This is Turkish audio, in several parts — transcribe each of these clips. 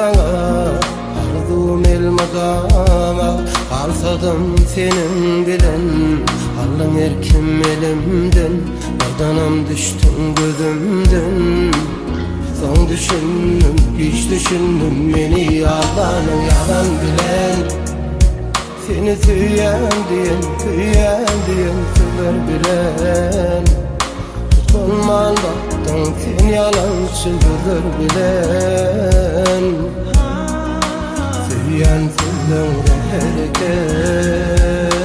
sana, aradığım el makama. Kalsadım senin bilen, alın erkim elimden. Ardanam düştün gözümden. Son düşündüm, hiç düşündüm beni yalan bilen. Seni süyen diyen, söyler bilen. Tutulman baktın, sen yalancıdır bilen. Süyen sözünde herkes.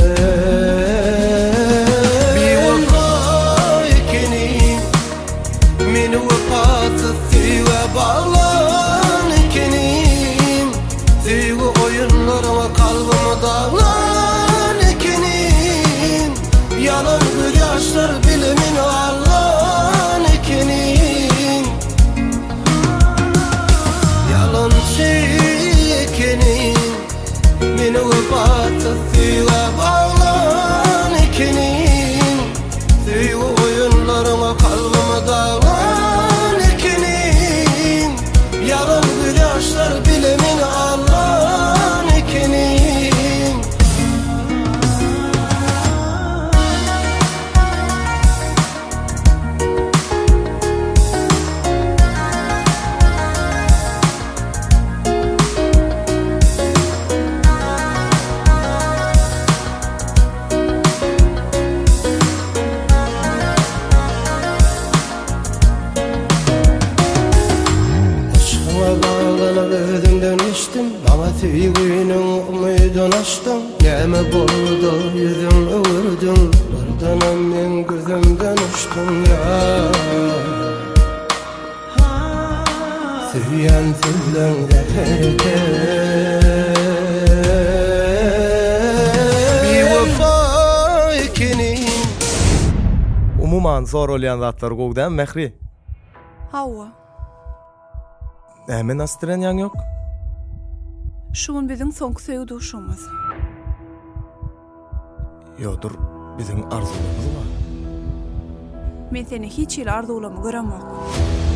Bir vaka ikinin, meni vefasız süve bağlan ikinin. Süve oyunlarıma kalbime dağlan ikinin. Yalan gözyaşlar bilimin ağlan ikinin. Yalancı ikinin, meni vefasız süve bağlan ikinin. Süve oyunlarıma kalbime dağlan ikinin. Yalan gözyaşlar bilimin ağlan ikinin. Özümden içtim ama sevginin umudunu açtım. Neme boldu yüzümü vurdun, buradanım ben gözümden uçtum ya. Süyen sözünde herkes. Bir vefa ikinin. Umuman zor olan zatlar gogdan mehri. Hawa. Hemen astıran yan yok. Şun bizim soňky söýdüşimiz. Yodur, bizim arzularımız var. Men seni hiç il arzulamy göremok.